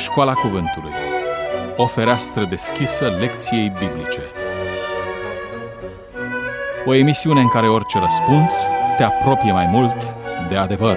Școala Cuvântului. O fereastră deschisă lecției biblice. O emisiune în care orice răspuns te apropie mai mult de adevăr.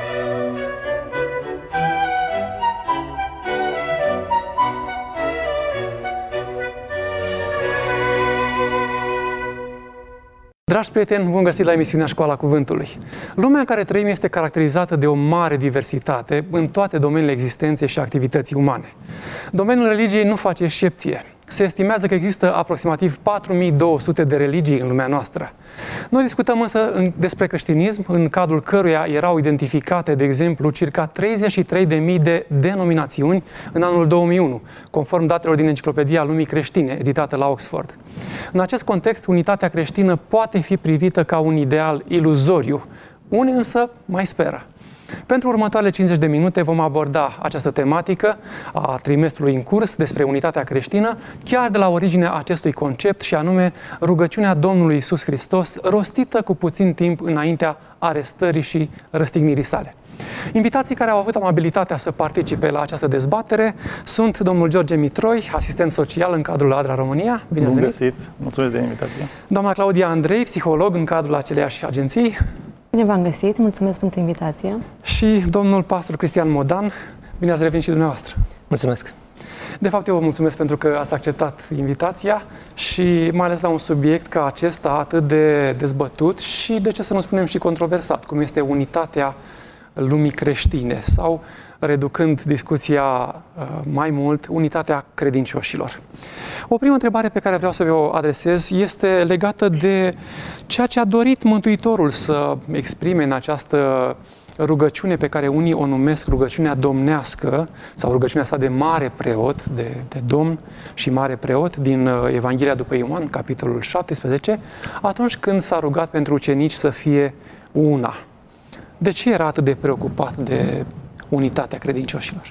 Dragi prieteni, bun găsit la emisiunea Școala Cuvântului. Lumea în care trăim este caracterizată de o mare diversitate în toate domeniile existenței și activității umane. Domeniul religiei nu face excepție. Se estimează că există aproximativ 4200 de religii în lumea noastră. Noi discutăm însă despre creștinism, în cadrul căruia erau identificate, de exemplu, circa 33.000 de denominațiuni în anul 2001, conform datelor din Enciclopedia Lumii Creștine, editată la Oxford. În acest context, unitatea creștină poate fi privită ca un ideal iluzoriu. Unii însă mai speră. Pentru următoarele 50 de minute vom aborda această tematică a trimestrului în curs despre unitatea creștină, chiar de la originea acestui concept, și anume rugăciunea Domnului Iisus Hristos, rostită cu puțin timp înaintea arestării și răstignirii sale. Invitații care au avut amabilitatea să participe la această dezbatere sunt domnul George Mitroi, asistent social în cadrul ADRA România. Bine ați venit! Bun găsit! Mulțumesc de invitație! Doamna Claudia Andrei, psiholog în cadrul aceleiași agenții. Bine v-am găsit, mulțumesc pentru invitație. Și domnul pastor Cristian Modan. Bine ați revenit și dumneavoastră. Mulțumesc. De fapt, eu vă mulțumesc pentru că ați acceptat invitația și mai ales la un subiect ca acesta atât de dezbătut și, de ce să nu spunem, și controversat, cum este unitatea lumii creștine sau, reducând discuția mai mult, unitatea credincioșilor. O primă întrebare pe care vreau să vă adresez este legată de ceea ce a dorit Mântuitorul să exprime în această rugăciune pe care unii o numesc rugăciunea domnească sau rugăciunea sa de mare preot, de domn și mare preot din Evanghelia după Ioan, capitolul 17, atunci când s-a rugat pentru ucenici să fie una. De ce era atât de preocupat de unitatea credincioșilor?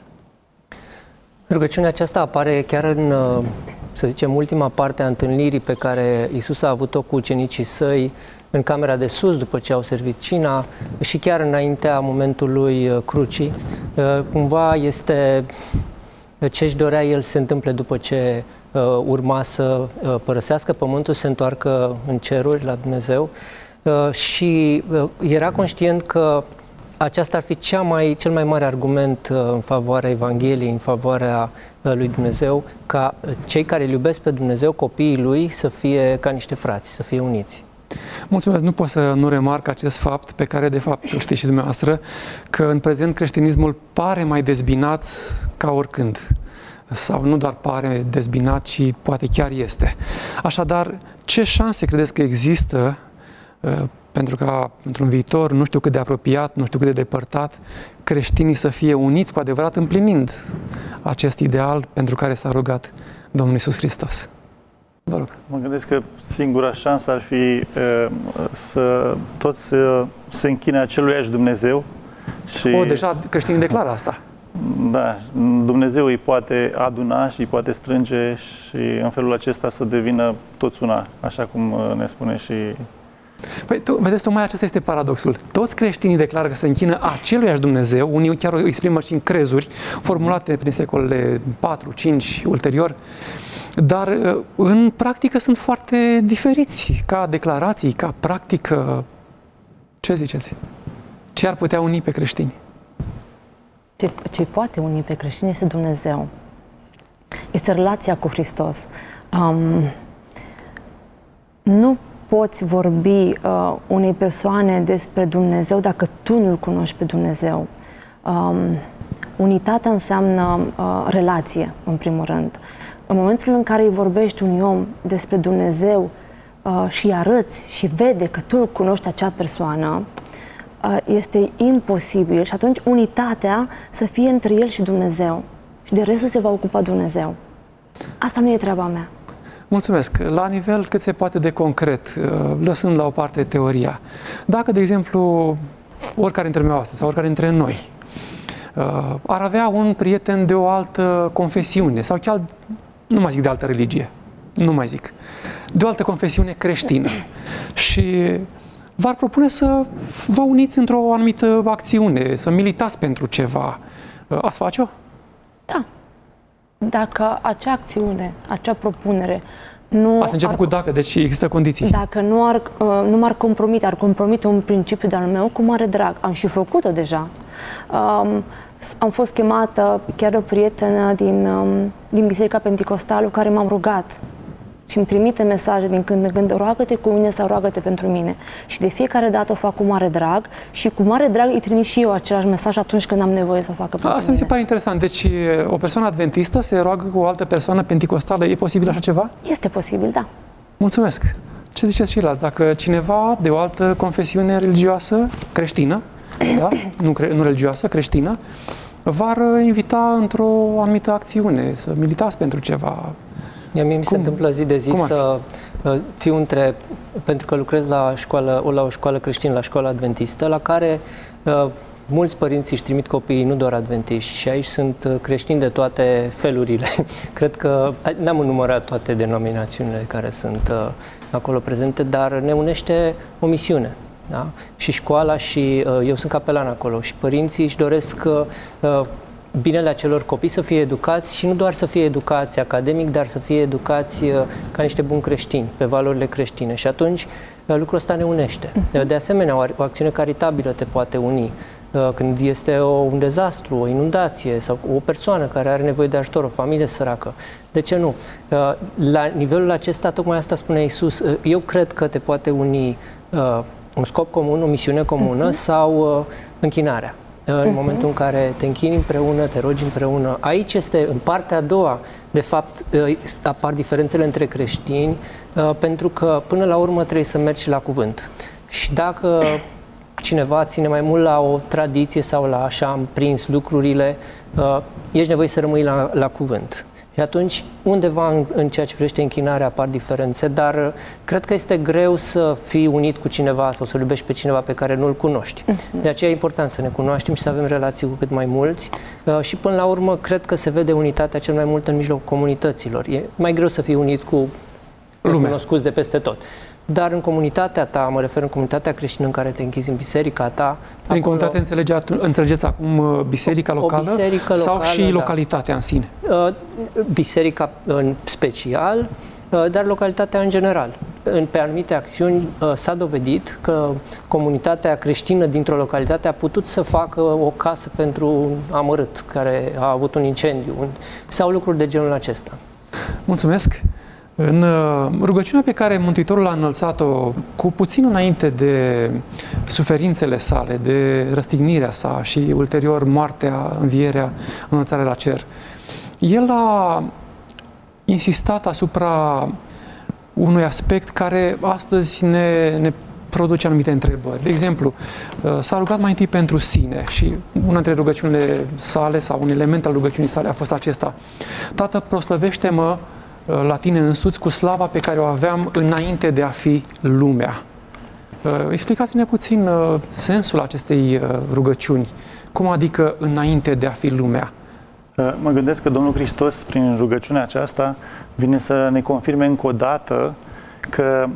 Rugăciunea aceasta apare chiar în, să zicem, ultima parte a întâlnirii pe care Iisus a avut-o cu ucenicii săi în camera de sus, după ce au servit cina, și chiar înaintea momentului crucii. Cumva este ce își dorea el să se întâmple după ce urma să părăsească pământul, să se întoarcă în ceruri la Dumnezeu. Și era conștient că aceasta ar fi cel mai mare argument în favoarea Evangheliei, în favoarea lui Dumnezeu, ca cei care îl iubesc pe Dumnezeu, copiii lui, să fie ca niște frați, să fie uniți. Mulțumesc, nu pot să nu remarc acest fapt pe care, de fapt, îl știți și dumneavoastră, că în prezent creștinismul pare mai dezbinat ca oricând. Sau nu doar pare dezbinat, ci poate chiar este. Așadar, ce șanse credeți că există pentru ca, într-un viitor, nu știu cât de apropiat, nu știu cât de depărtat, creștinii să fie uniți cu adevărat, împlinind acest ideal pentru care s-a rugat Domnul Iisus Hristos? Vă rog. Mă gândesc că singura șansă ar fi să toți se închine aceluiași Dumnezeu. Și deja creștinii declară asta. Da, Dumnezeu îi poate aduna și îi poate strânge și în felul acesta să devină toți una, așa cum ne spune și... Păi, vedeți, tocmai acesta este paradoxul. Toți creștinii declară că se închină aceluiași Dumnezeu, unii chiar o exprimă și în crezuri, formulate prin secolele 4-5 ulterior, dar în practică sunt foarte diferiți, ca declarații, ca practică. Ce ziceți? Ce ar putea uni pe creștini? Ce poate uni pe creștini este Dumnezeu. Este relația cu Hristos. Nu poți vorbi unei persoane despre Dumnezeu dacă tu nu-L cunoști pe Dumnezeu. Unitatea înseamnă relație, în primul rând. În momentul în care îi vorbești unui om despre Dumnezeu și îi arăți și vede că tu cunoști acea persoană, este imposibil și atunci unitatea să fie între el și Dumnezeu. Și de restul se va ocupa Dumnezeu. Asta nu e treaba mea. Mulțumesc. La nivel cât se poate de concret, lăsând la o parte teoria, dacă, de exemplu, oricare dintre dumneavoastră sau oricare dintre noi ar avea un prieten de o altă confesiune sau chiar, nu mai zic de altă religie, de o altă confesiune creștină și v-ar propune să vă uniți într-o anumită acțiune, să militați pentru ceva, ați face-o? Da. dacă acea acțiune, acea propunere nu Asta începe cu dacă, deci există condiții. Dacă nu m-ar compromite, ar compromite un principiu de-al meu, cu mare drag. Am și făcut-o deja. Am fost chemată chiar de o prietenă din Biserica Pentecostală care m-am rugat și îmi trimite mesaje din când în când, roagă-te cu mine sau roagă-te pentru mine. Și de fiecare dată o fac cu mare drag și cu mare drag îi trimit și eu același mesaj atunci când am nevoie să o facă pentru Asta mi se pare interesant. Deci o persoană adventistă se roagă cu o altă persoană pentecostală. E posibil așa ceva? Este posibil, da. Mulțumesc. Ce ziceți și la? Dacă cineva de o altă confesiune religioasă, creștină, da? Nu religioasă, creștină, v-ar invita într-o anumită acțiune, să militați pentru ceva. Mie mi se întâmplă zi de zi să fiu pentru că lucrez la o școală creștină, la școala adventistă, la care mulți părinți își trimit copiii, nu doar adventiști, și aici sunt creștini de toate felurile. Cred că n-am înumărat toate denominațiunile care sunt acolo prezente, dar ne unește o misiune. Da? Și școala și eu sunt capelan acolo și părinții își doresc binele acelor copii să fie educați și nu doar să fie educați academic, dar să fie educați ca niște buni creștini, pe valorile creștine. Și atunci lucrul ăsta ne unește. De asemenea, o acțiune caritabilă te poate uni. Când este un dezastru, o inundație sau o persoană care are nevoie de ajutor, o familie săracă. De ce nu? La nivelul acesta, tocmai asta spunea Iisus, eu cred că te poate uni un scop comun, o misiune comună sau închinarea. În momentul în care te închini împreună, te rogi împreună. Aici este, în partea a doua, de fapt, apar diferențele între creștini, pentru că, până la urmă, trebuie să mergi la cuvânt. Și dacă cineva ține mai mult la o tradiție sau la așa am prins lucrurile, ești nevoie să rămâi la cuvânt. Și atunci, undeva în ceea ce privește închinarea apar diferențe, dar cred că este greu să fii unit cu cineva sau să-l iubești pe cineva pe care nu-l cunoști. De aceea e important să ne cunoaștem și să avem relații cu cât mai mulți și până la urmă cred că se vede unitatea cel mai mult în mijlocul comunităților. E mai greu să fii unit cu cunoscuți de peste tot. Dar în comunitatea ta, mă refer în comunitatea creștină în care te închizi în biserica ta... Prin comunitate înțelegeți acum biserica locală, biserică sau locală, și localitatea în sine? Biserica în special, dar localitatea în general. Pe anumite acțiuni s-a dovedit că comunitatea creștină dintr-o localitate a putut să facă o casă pentru un amărât care a avut un incendiu sau lucruri de genul acesta. Mulțumesc! În rugăciunea pe care Mântuitorul a înălțat-o cu puțin înainte de suferințele sale, de răstignirea sa și ulterior moartea, învierea, înălțarea la cer, el a insistat asupra unui aspect care astăzi ne produce anumite întrebări. De exemplu, s-a rugat mai întâi pentru sine și una dintre rugăciunile sale sau un element al rugăciunii sale a fost acesta: Tată, proslăvește-mă la tine însuți cu slava pe care o aveam înainte de a fi lumea. Explicați-ne puțin sensul acestei rugăciuni. Cum adică înainte de a fi lumea? Mă gândesc că Domnul Hristos, prin rugăciunea aceasta, vine să ne confirme încă o dată că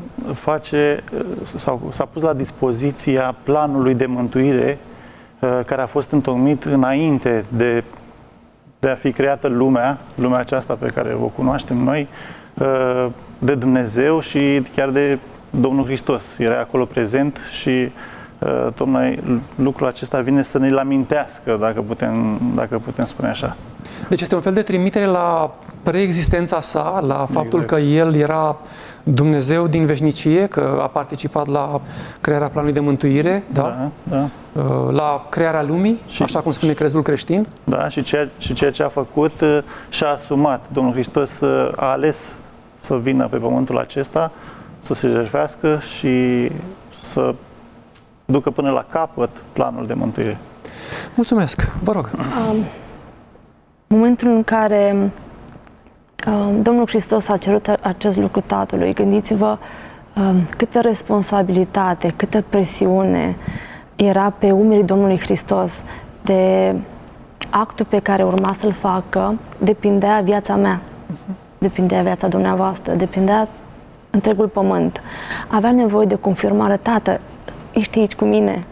s-a pus la dispoziția planului de mântuire care a fost întocmit înainte de a fi creată lumea aceasta pe care o cunoaștem noi, de Dumnezeu și chiar de Domnul Hristos. Era acolo prezent și tocmai lucrul acesta vine să ne-l amintească, dacă putem spune așa. Deci este un fel de trimitere la preexistența sa, la faptul că El era Dumnezeu din veșnicie, că a participat la crearea planului de mântuire, da? La crearea lumii, așa cum spune crezul creștin. Da, și ceea ce a făcut și-a asumat. Domnul Hristos a ales să vină pe pământul acesta, să se jertfească și să ducă până la capăt planul de mântuire. Mulțumesc, vă rog. Momentul în care Domnul Hristos a cerut acest lucru Tatălui, gândiți-vă câtă responsabilitate, câtă presiune era pe umerii Domnului Hristos. De actul pe care urma să-l facă, depindea viața mea, depindea viața dumneavoastră, depindea întregul pământ. Avea nevoie de confirmare: Tată, ești aici cu mine.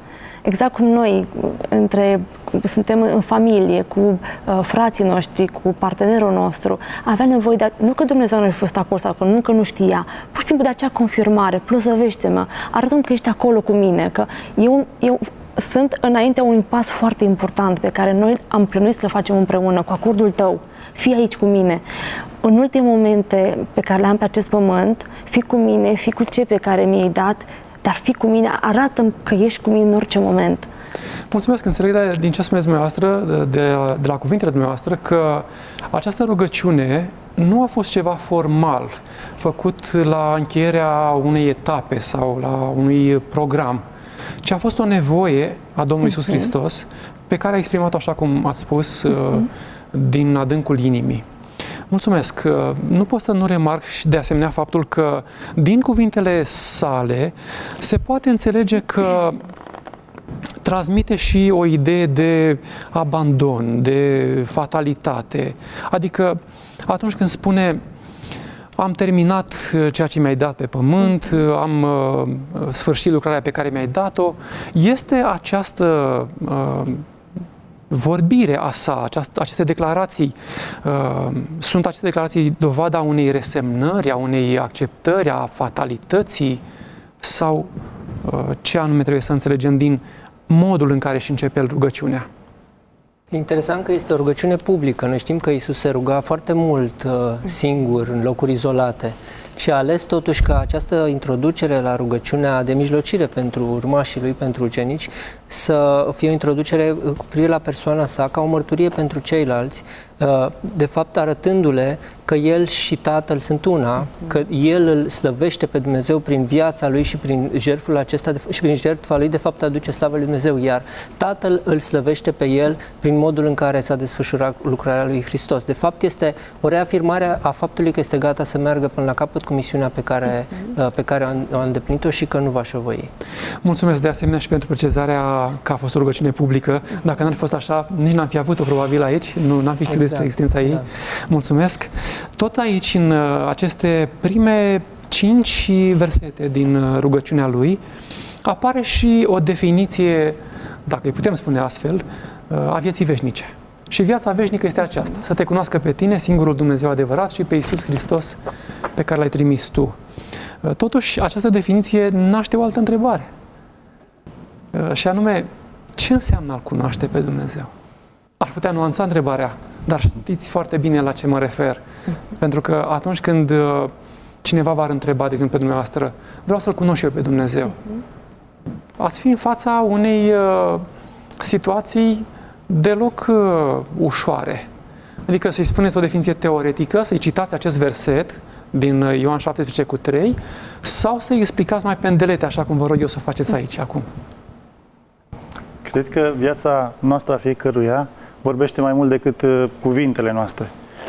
exact cum noi suntem în familie, cu frații noștri, cu partenerul nostru, avea nevoie de, nu că Dumnezeu nu a fost acolo sau nu că nu știa, pur și simplu de acea confirmare, plăzăvește-mă, arătăm că ești acolo cu mine, că eu sunt înaintea unui pas foarte important pe care noi am plănuit să-l facem împreună, cu acordul tău. Fii aici cu mine. În ultimele momente pe care le-am pe acest pământ, fii cu mine, fii cu cei pe care mi-ai dat, dar fii cu mine, arată-mi că ești cu mine în orice moment. Mulțumesc, înțeleg din ce spuneți dumneavoastră, de la cuvintele dumneavoastră, că această rugăciune nu a fost ceva formal, făcut la încheierea unei etape sau la unui program, ci a fost o nevoie a Domnului Iisus Hristos, pe care a exprimat-o, așa cum ați spus, din adâncul inimii. Mulțumesc! Nu pot să nu remarc și de asemenea faptul că din cuvintele sale se poate înțelege că transmite și o idee de abandon, de fatalitate. Adică atunci când spune am terminat ceea ce mi-ai dat pe pământ, am sfârșit lucrarea pe care mi-ai dat-o, este această vorbire a sa, aceste declarații, sunt aceste declarații dovada unei resemnări, a unei acceptări, a fatalității, sau ce anume trebuie să înțelegem din modul în care își începe rugăciunea? Interesant că este o rugăciune publică. Noi știm că Iisus se ruga foarte mult singur, în locuri izolate. Și a ales totuși ca această introducere la rugăciunea de mijlocire pentru urmașii lui, pentru ucenici, să fie o introducere cu privire la persoana sa, ca o mărturie pentru ceilalți, de fapt arătându-le că El și Tatăl sunt una, că El îl slăvește pe Dumnezeu prin viața Lui și prin jertful acesta, și prin jertfa Lui, de fapt aduce slavă lui Dumnezeu, iar Tatăl îl slăvește pe El prin modul în care s-a desfășurat lucrarea lui Hristos. De fapt este o reafirmare a faptului că este gata să meargă până la capăt cu misiunea pe care a îndeplinit-o și că nu va șovăi. Mulțumesc de asemenea și pentru precizarea că a fost o rugăciune publică. Dacă n-ar fi fost așa, nici n-am fi avut-o probabil aici, n-am fi știut despre existența ei. Da. Mulțumesc. Tot aici, în aceste prime 5 versete din rugăciunea lui, apare și o definiție, dacă îi putem spune astfel, a vieții veșnice. Și viața veșnică este aceasta, să te cunoască pe tine, singurul Dumnezeu adevărat, și pe Iisus Hristos pe care l-ai trimis tu. Totuși, această definiție naște o altă întrebare. Și anume, ce înseamnă a-L cunoaște pe Dumnezeu? Aș putea nuanța întrebarea, dar știți foarte bine la ce mă refer. Pentru că atunci când cineva v-ar întreba, de exemplu, pe dumneavoastră, vreau să-L cunosc eu pe Dumnezeu, ați fi în fața unei situații deloc ușoare. Adică să-i spuneți o definiție teoretică, să-i citați acest verset din Ioan 17:3, sau să-i explicați mai pe îndelete, așa cum vă rog eu să faceți aici, acum. Cred că viața noastră a fiecăruia vorbește mai mult decât cuvintele noastre.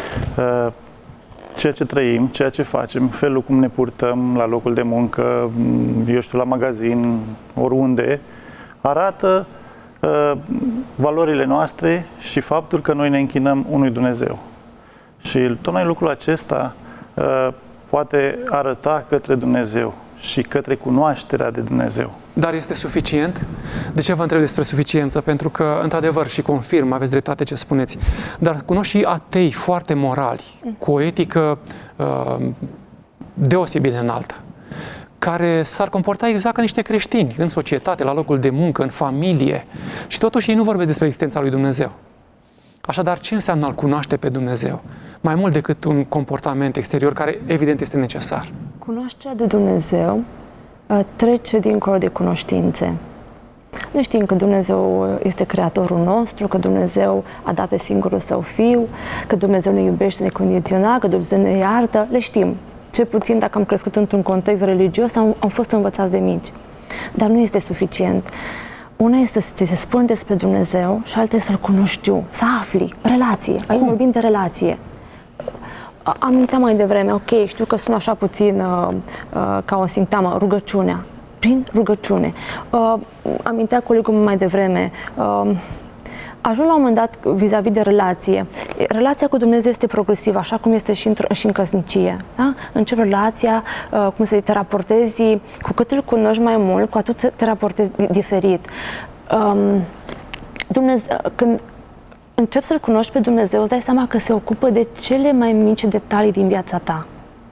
Ceea ce trăim, ceea ce facem, felul cum ne purtăm la locul de muncă, eu știu, la magazin, oriunde, arată valorile noastre și faptul că noi ne închinăm unui Dumnezeu. Și tocmai lucrul acesta poate arăta către Dumnezeu și către cunoașterea de Dumnezeu. Dar este suficient? De ce vă întreb despre suficiență? Pentru că, într-adevăr, și confirm, aveți dreptate ce spuneți, dar cunosc și atei foarte morali, cu o etică deosebit de înaltă, care s-ar comporta exact ca niște creștini, în societate, la locul de muncă, în familie, și totuși ei nu vorbesc despre existența lui Dumnezeu. Așadar, ce înseamnă a-L cunoaște pe Dumnezeu? Mai mult decât un comportament exterior care, evident, este necesar. Cunoașterea de Dumnezeu trece dincolo de cunoștințe. Noi știm că Dumnezeu este Creatorul nostru, că Dumnezeu a dat pe singurul Său Fiu, că Dumnezeu ne iubește necondiționat, că Dumnezeu ne iartă. Le știm. Cel puțin dacă am crescut într-un context religios, am fost învățați de mici. Dar nu este suficient. Una este să se spune despre Dumnezeu și alta este să-L cunoști, să afli, relație. Aici vorbim de relație. Aminteam mai devreme, ok, știu că sună așa puțin ca o sintagmă, rugăciunea. Prin rugăciune. Amintea colegul mai devreme, ajung la un moment dat vis-a-vis de relație. Relația cu Dumnezeu este progresivă, așa cum este și în căsnicie. Da? Începi relația, cum să te raportezi, cu cât îl cunoști mai mult, cu atât te raportezi diferit. Când începi să-L cunoști pe Dumnezeu, îți dai seama că se ocupă de cele mai mici detalii din viața ta.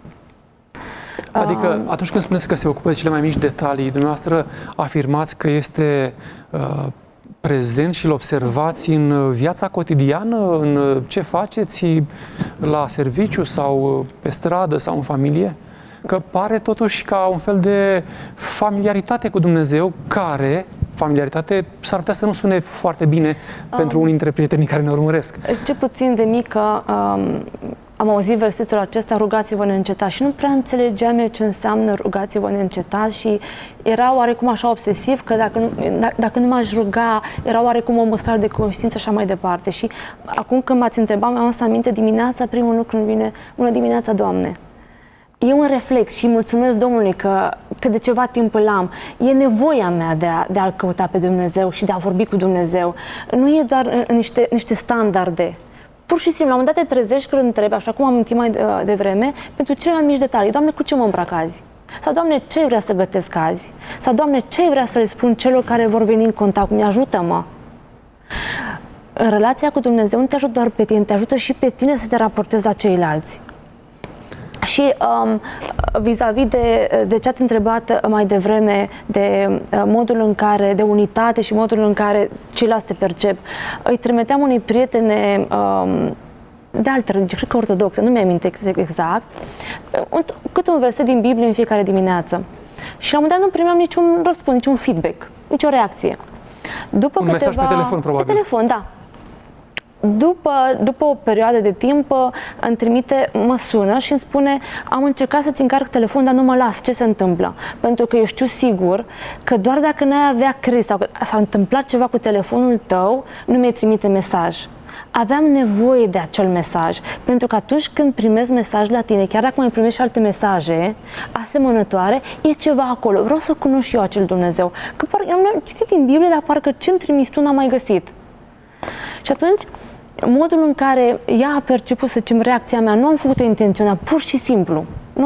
Adică atunci când spuneți că se ocupă de cele mai mici detalii, dumneavoastră afirmați că este prezent și îl observați în viața cotidiană, în ce faceți la serviciu sau pe stradă sau în familie? Că pare totuși ca un fel de familiaritate cu Dumnezeu, care familiaritate s-ar putea să nu sune foarte bine pentru unii dintre prietenii care ne urmăresc. Ce puțin de mică am auzit versetul acesta, rugați-vă neîncetat, și nu prea înțelegeam eu ce înseamnă rugați-vă neîncetat și era oarecum așa obsesiv că dacă nu m-aș ruga, era oarecum o măstrare de conștiință și așa mai departe. Și acum când m-ați întrebat, mi-am adus aminte dimineața, primul lucru îmi vine, bună dimineața, Doamne. E un reflex și mulțumesc Domnului că de ceva timp îl am. E nevoia mea de a-L căuta pe Dumnezeu și de a vorbi cu Dumnezeu. Nu e doar niște standarde. Pur și simplu, la un moment dat te trezești când întrebi, așa cum am amintit mai devreme, pentru cele mai mici detalii. Doamne, cu ce mă îmbrac azi? Sau, Doamne, ce vrea să gătesc azi? Sau, Doamne, ce vrea să le spun celor care vor veni în contact cu mine? Ajută-mă! În relația cu Dumnezeu nu te ajută doar pe tine, te ajută și pe tine să te raportezi la ceilalți. Și vis-a-vis de ce ați întrebat mai devreme, de modul în care, de unitate și modul în care ceilalți te percep, îi trimiteam unei prietene de altă religie, cred că ortodoxă, nu mi-am exact, câte un verset din Biblie în fiecare dimineață. Și la un moment dat nu primeam niciun răspuns, niciun feedback, nicio reacție. După mesaj pe telefon, probabil. Pe telefon, da. După o perioadă de timp mă sună și îmi spune: am încercat să-ți încarc telefonul, dar nu mă las, ce se întâmplă? Pentru că eu știu sigur că doar dacă n-ai avea criză sau că s-a întâmplat ceva cu telefonul tău, nu mi-ai trimite mesaj. Aveam nevoie de acel mesaj, pentru că atunci când primezi mesaj la tine, chiar dacă mai primești și alte mesaje asemănătoare, e ceva acolo. Vreau să cunosc eu acel Dumnezeu. Că am citit în Biblie, dar parcă ce-mi trimis tu n-am mai găsit. Și atunci, modul în care ea a perceput, să zicem, reacția mea, nu am făcut-o intenționat, pur și simplu.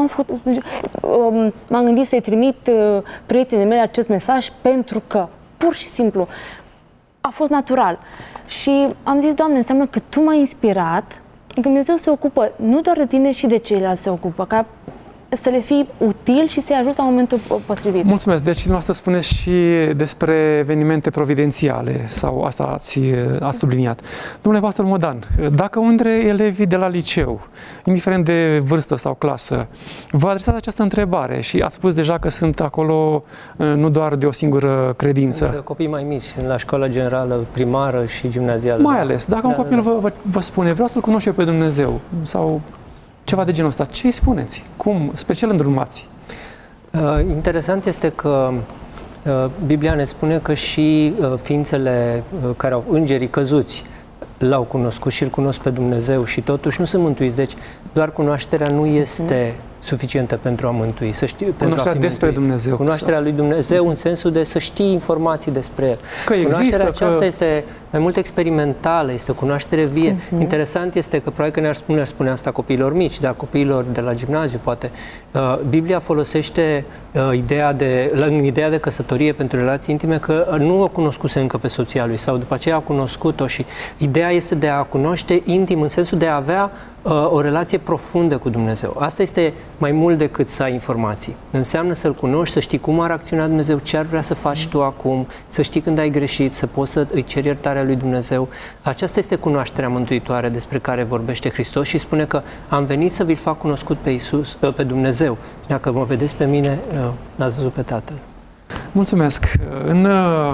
M-am gândit să-i trimit prietenii mele acest mesaj pentru că, pur și simplu, a fost natural. Și am zis: Doamne, înseamnă că Tu m-ai inspirat, că Dumnezeu se ocupă nu doar de tine, și de ceilalți se ocupă, ca să le fii util și să-i ajuți la momentul potrivit. Mulțumesc! Deci dumneavoastră spuneți și despre evenimente providențiale, sau asta ați subliniat. Domnule pastor Modan, dacă unul dintre elevii de la liceu, indiferent de vârstă sau clasă, vă adresați această întrebare și ați spus deja că sunt acolo nu doar de o singură credință. Sunt copii mai mici, sunt la școala generală, primară și gimnazială. Mai ales, dacă un copil vă spune: vreau să-L cunosc eu pe Dumnezeu, sau ceva de genul ăsta, ce îi spuneți? Cum? Spre ce îl îndrumați? Interesant este că Biblia ne spune că și ființele care au îngerii căzuți L-au cunoscut și îl cunosc pe Dumnezeu și totuși nu sunt mântuiți. Deci doar cunoașterea nu este suficientă pentru a mântui. Să știu, cunoașterea despre Dumnezeu. Cunoașterea lui Dumnezeu în sensul de să știi informații despre El. Că cunoașterea aceasta este mai mult experimentală, este o cunoaștere vie. Interesant este că probabil că ne-ar spune asta copiilor mici, dar copiilor de la gimnaziu poate. Biblia folosește ideea de căsătorie pentru relații intime, că nu o cunoscuse încă pe soția lui sau după aceea a cunoscut-o și ideea este de a cunoaște intim în sensul de a avea o relație profundă cu Dumnezeu. Asta este mai mult decât să ai informații. Înseamnă să-L cunoști, să știi cum ar acționa Dumnezeu, ce ar vrea să faci tu acum, să știi când ai greșit, să poți să îi ceri iertarea lui Dumnezeu. Aceasta este cunoașterea mântuitoare despre care vorbește Hristos și spune că am venit să vi-L fac cunoscut pe Dumnezeu. Dacă mă vedeți pe mine, l-ați văzut pe Tatăl. Mulțumesc! În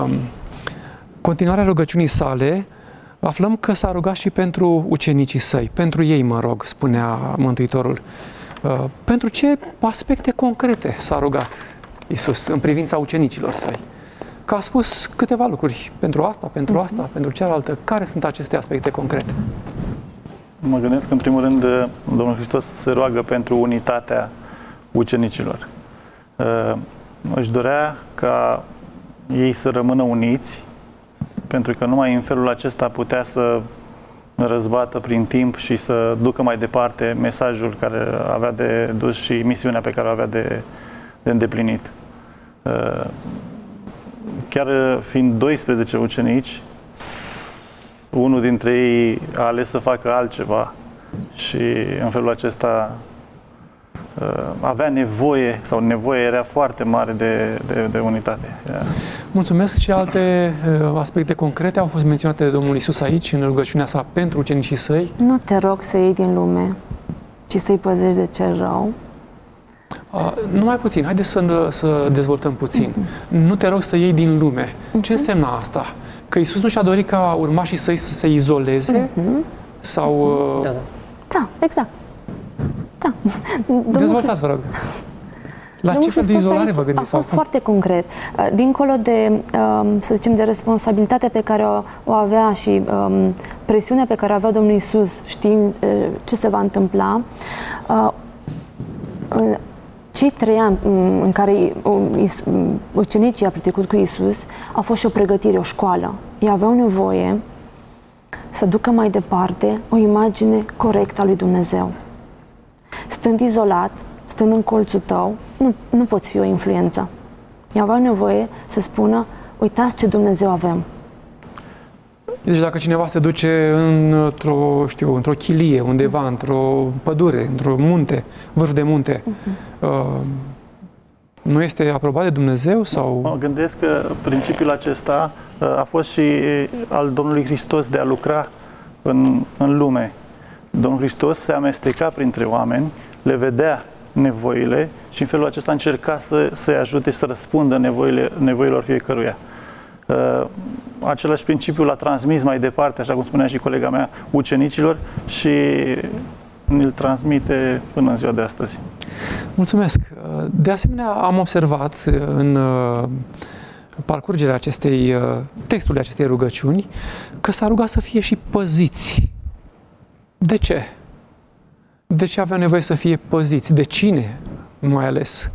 continuarea rugăciunii sale, aflăm că s-a rugat și pentru ucenicii săi, pentru ei, mă rog, spunea Mântuitorul. Pentru ce aspecte concrete s-a rugat Iisus în privința ucenicilor săi? Că a spus câteva lucruri pentru asta, pentru cealaltă. Care sunt aceste aspecte concrete? Mă gândesc, în primul rând, Domnul Hristos se roagă pentru unitatea ucenicilor. Își dorea ca ei să rămână uniți, pentru că numai în felul acesta putea să răzbată prin timp și să ducă mai departe mesajul care avea de dus și misiunea pe care o avea de îndeplinit. chiar fiind 12 ucenici, unul dintre ei a ales să facă altceva și în felul acesta avea nevoie, sau nevoia era foarte mare de unitate. Mulțumesc. Și alte aspecte concrete au fost menționate de Domnul Iisus aici, în rugăciunea sa pentru ucenicii săi? Nu te rog să iei din lume, ci să-i păzești de cel rău. Numai puțin, haideți să dezvoltăm puțin. Nu te rog să iei din lume. Ce înseamnă asta? Că Iisus nu și-a dorit ca urmașii săi să se izoleze? Sau... Da, exact. Da. Dezvoltați, vă rog. La ce fel de izolare vă gândiți? A fost foarte concret. Dincolo de, să zicem, de responsabilitatea pe care o avea și presiunea pe care o avea Domnul Iisus, știind ce se va întâmpla, cei 3 ani în care ucenicii au petrecut cu Iisus a fost și o pregătire, o școală. Ei aveau nevoie să ducă mai departe o imagine corectă a lui Dumnezeu. Stând izolat, stând în colțul tău, nu poți fi o influență. Ei aveau nevoie să spună, uitați ce Dumnezeu avem. Deci dacă cineva se duce într-o chilie, undeva, într-o pădure, într-un munte, vârf de munte, nu este aprobat de Dumnezeu? Sau? Mă gândesc că principiul acesta a fost și al Domnului Hristos de a lucra în lume. Domnul Hristos se amesteca printre oameni, le vedea nevoile și în felul acesta încerca să-i ajute să răspundă nevoilor fiecăruia. Același principiu l-a transmis mai departe, așa cum spunea și colega mea, ucenicilor și îl transmite până în ziua de astăzi. Mulțumesc! De asemenea, am observat în parcurgerea textului acestei rugăciuni că s-a rugat să fie și păziți. De ce? De ce aveau nevoie să fie păziți? De cine, mai ales?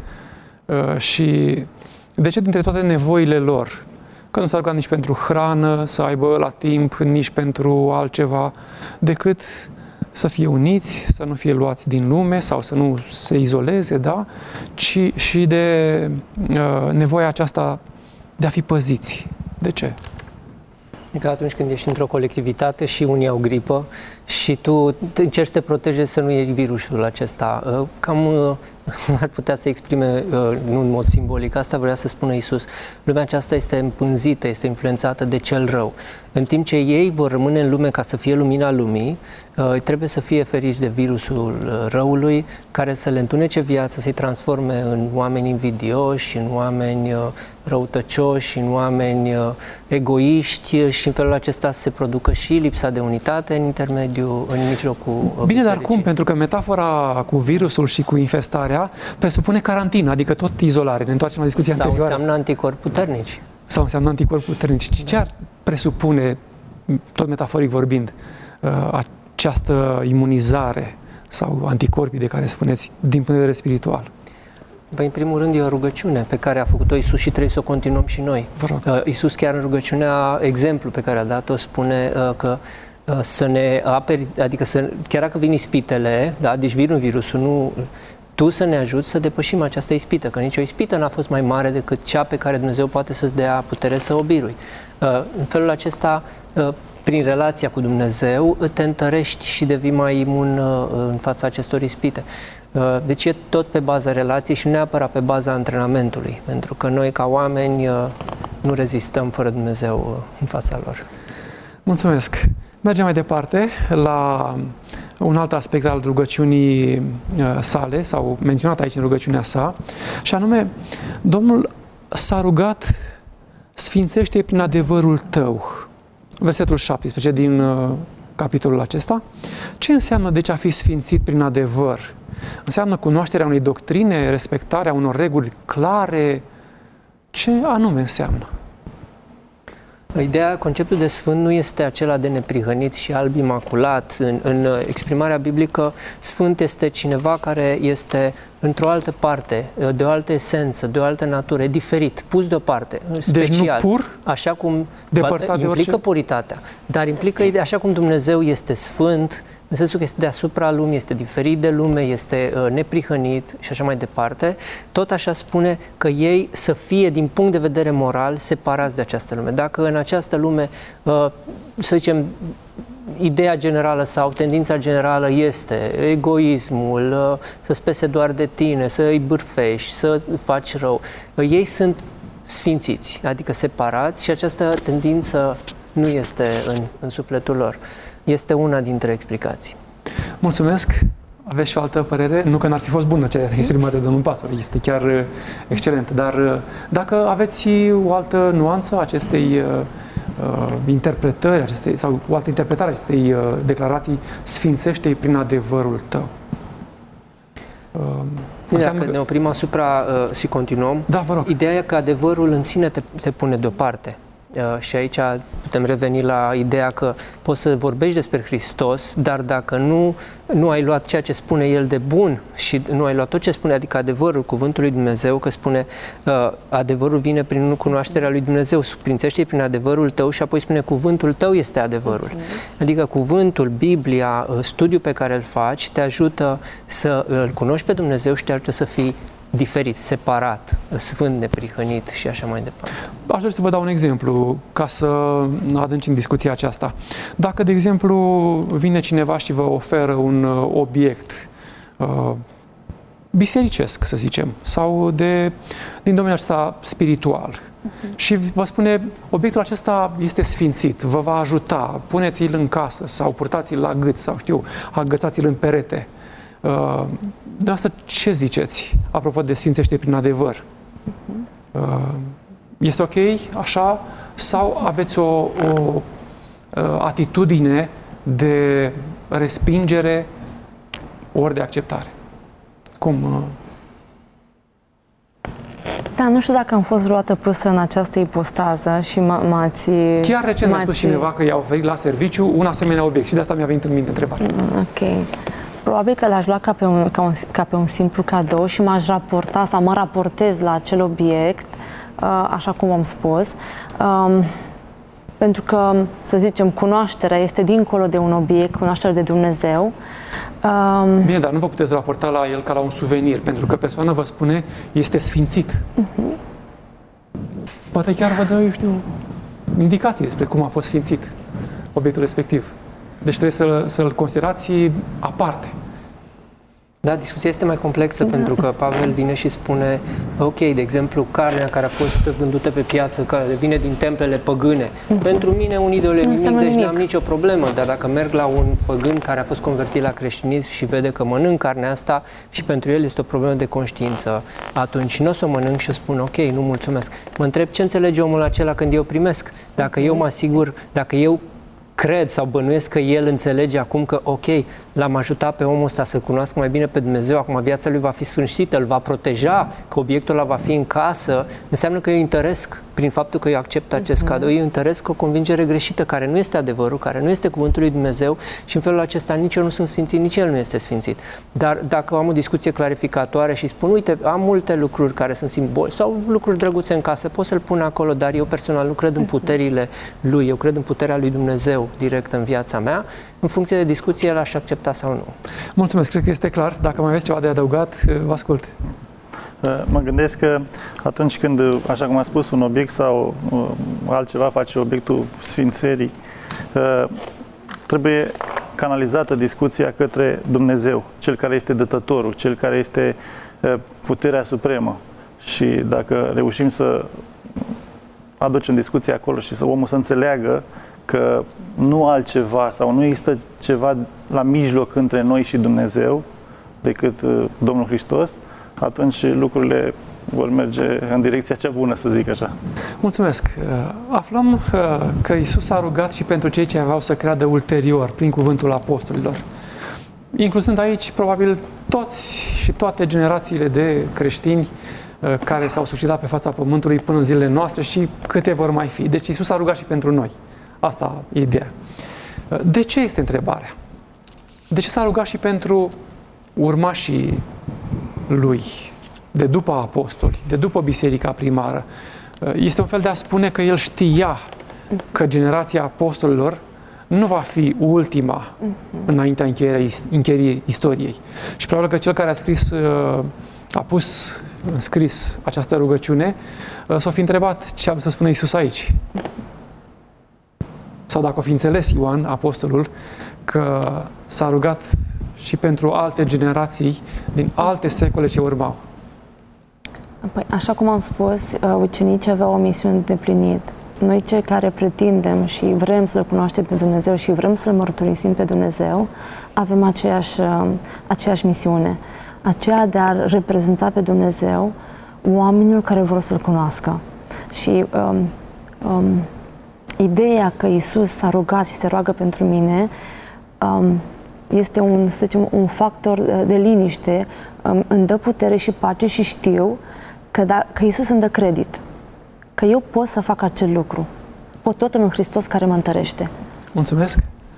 Și de ce dintre toate nevoile lor? Că nu s-a rugat nici pentru hrană, să aibă la timp, nici pentru altceva, decât să fie uniți, să nu fie luați din lume sau să nu se izoleze, da? Ci și de nevoia aceasta de a fi păziți. De ce? Adică atunci când ești într-o colectivitate și unii au gripă și tu încerci să te protejezi să nu iei virusul acesta, cam ar putea să exprime, nu în mod simbolic, asta vrea să spună Iisus. Lumea aceasta este împânzită, este influențată de cel rău. În timp ce ei vor rămâne în lume ca să fie lumina lumii, trebuie să fie feriți de virusul răului, care să le întunece viața, să-i transforme în oameni invidioși, în oameni răutăcioși, în oameni egoiști și în felul acesta să se producă și lipsa de unitate în mijlocul Bine, bisericii. dar cum? Pentru că metafora cu virusul și cu infestarea presupune carantină, adică tot izolare. Ne întoarcem la discuția anterioară. Sau înseamnă anticorpi puternici. Sau înseamnă anticorpi puternici. Ce ar presupune, tot metaforic vorbind, această imunizare sau anticorpii de care spuneți din punct de vedere spiritual? Păi, în primul rând, e o rugăciune pe care a făcut-o Iisus și trebuie să o continuăm și noi. Iisus chiar în rugăciunea, exemplu pe care a dat-o, spune că să ne aperi, adică chiar dacă vin ispitele, da, deci vin virusul, tu să ne ajuți să depășim această ispită, că nicio ispită n-a fost mai mare decât cea pe care Dumnezeu poate să-ți dea putere să o birui. În felul acesta, prin relația cu Dumnezeu, te întărești și devii mai imun în fața acestor ispite. Deci e tot pe baza relației și nu neapărat pe baza antrenamentului, pentru că noi, ca oameni, nu rezistăm fără Dumnezeu în fața lor. Mulțumesc! Mergem mai departe la un alt aspect al rugăciunii sale, sau menționat aici în rugăciunea sa, și anume, Domnul s-a rugat, sfințește prin adevărul tău. Versetul 17 din capitolul acesta. Ce înseamnă deci a fi sfințit prin adevăr? Înseamnă cunoașterea unei doctrine, respectarea unor reguli clare? Ce anume înseamnă? Conceptul de sfânt nu este acela de neprihănit și alb imaculat. În exprimarea biblică, sfânt este cineva care este într-o altă parte, de o altă esență, de o altă natură, e diferit, pus deoparte, special. Deci nu pur, așa cum depărtat de implică orice? puritatea, dar implică ideea, așa cum Dumnezeu este sfânt, în sensul că este deasupra lumii, este diferit de lume, este neprihănit și așa mai departe, tot așa spune că ei să fie, din punct de vedere moral, separați de această lume. Dacă în această lume, să zicem, ideea generală sau tendința generală este egoismul, să spese doar de tine, să îi bârfești, să faci rău, ei sunt sfințiți, adică separați, și această tendință nu este în sufletul lor. Este una dintre explicații. Mulțumesc! Aveți și o altă părere? Nu că n-ar fi fost bună cea exprimată de domnul pastor, este chiar excelent, dar dacă aveți o altă nuanță acestei interpretări, sau o altă interpretare a acestei declarații, sfințește-i prin adevărul tău. Dacă ne oprim asupra și continuăm, da, vă rog. Ideea e că adevărul în sine te pune deoparte. Și aici putem reveni la ideea că poți să vorbești despre Hristos, dar dacă nu ai luat ceea ce spune El de bun și nu ai luat tot ce spune, adică adevărul, cuvântul lui Dumnezeu, că spune adevărul vine prin cunoașterea lui Dumnezeu, sfințește-i prin adevărul tău, și apoi spune cuvântul tău este adevărul. Adică cuvântul, Biblia, studiul pe care îl faci te ajută să îl cunoști pe Dumnezeu și te ajută să fii diferit, separat, sfânt, neprihănit și așa mai departe. Aș dori să vă dau un exemplu ca să adâncim discuția aceasta. Dacă, de exemplu, vine cineva și vă oferă un obiect bisericesc, să zicem, sau din domeniul acesta spiritual, și vă spune, obiectul acesta este sfințit, vă va ajuta, puneți-l în casă sau purtați-l la gât sau agățați-l în perete. De asta ce ziceți, apropo de sfințește prin adevăr? Este ok așa? Sau aveți o atitudine de respingere ori de acceptare? Cum? Da, nu știu dacă am fost vreodată pusă în această ipostază și m-ați... Chiar recent mi-a spus cineva că i-a oferit la serviciu un asemenea obiect și de asta mi-a venit în minte întrebarea. Ok. Probabil că l-aș lua ca pe un simplu cadou și m-aș raporta sau mă raportez la acel obiect, așa cum am spus, pentru că, să zicem, cunoașterea este dincolo de un obiect, cunoașterea de Dumnezeu. Bine, dar nu vă puteți raporta la el ca la un suvenir, pentru că persoana vă spune, este sfințit. Poate chiar vă dă, eu știu, indicații despre cum a fost sfințit obiectul respectiv. Deci trebuie să-l considerați aparte. Da, discuția este mai complexă pentru că Pavel vine și spune, ok, de exemplu, carnea care a fost vândută pe piață, care vine din templele păgâne. Pentru mine un idol e nimic, deci n-am nicio problemă, dar dacă merg la un păgân care a fost convertit la creștinism și vede că mănânc carnea asta și pentru el este o problemă de conștiință, atunci nu o să o mănânc și o spun, ok, nu mulțumesc. Mă întreb ce înțelege omul acela când eu primesc. Dacă eu mă asigur, dacă eu cred sau bănuiesc că el înțelege acum că, ok, l-am ajutat pe omul ăsta să cunoască mai bine pe Dumnezeu, acum viața lui va fi sfârșită, îl va proteja, că obiectul ăla va fi în casă, înseamnă că eu întăresc, prin faptul că eu accept acest cadou, eu întăresc o convingere greșită, care nu este adevărul, care nu este cuvântul lui Dumnezeu și în felul acesta nici eu nu sunt sfințit, nici el nu este sfințit. Dar dacă am o discuție clarificatoare și spun, uite, am multe lucruri care sunt simboli sau lucruri drăguțe în casă, pot să-l pun acolo, dar eu personal nu cred în puterile lui, eu cred în puterea lui Dumnezeu direct în viața mea, în funcție de discuție l-aș accepta sau nu. Mulțumesc, cred că este clar. Dacă mai aveți ceva de adăugat, vă ascult. Mă gândesc că atunci când, așa cum a spus, un obiect sau altceva face obiectul sfințării, trebuie canalizată discuția către Dumnezeu, Cel care este dătătorul, Cel care este puterea supremă. Și dacă reușim să aducem discuția acolo și omul să înțeleagă că nu altceva sau nu există ceva la mijloc între noi și Dumnezeu decât Domnul Hristos, atunci lucrurile vor merge în direcția cea bună, să zic așa. Mulțumesc! Aflăm că Iisus a rugat și pentru cei ce aveau să creadă ulterior, prin cuvântul apostolilor. Incluzând aici, probabil, toți și toate generațiile de creștini care s-au suscitat pe fața pământului până în zilele noastre și câte vor mai fi. Deci Iisus a rugat și pentru noi. Asta e ideea. De ce este întrebarea? De ce s-a rugat și pentru urmașii lui, de după apostoli, de după biserica primară, este un fel de a spune că el știa că generația apostolilor nu va fi ultima înaintea încheierii istoriei. Și probabil că cel care a scris, a pus în scris această rugăciune, s-o fi întrebat ce a să spună Iisus aici. Sau dacă o fi înțeles Ioan, apostolul, că s-a rugat și pentru alte generații din alte secole ce urmau. Păi, așa cum am spus, ucenicii aveau o misiune de plinit. Noi cei care pretindem și vrem să-L cunoaștem pe Dumnezeu și vrem să-L mărturisim pe Dumnezeu, avem aceeași misiune. Aceea de a reprezenta pe Dumnezeu oamenilor care vor să-L cunoască. Și ideea că Iisus s-a rugat și se roagă pentru mine este un factor de liniște, îmi dă putere și pace și știu că Iisus îmi dă credit, că eu pot să fac acel lucru. Pot totul în Hristos care mă întărește. Mulțumesc!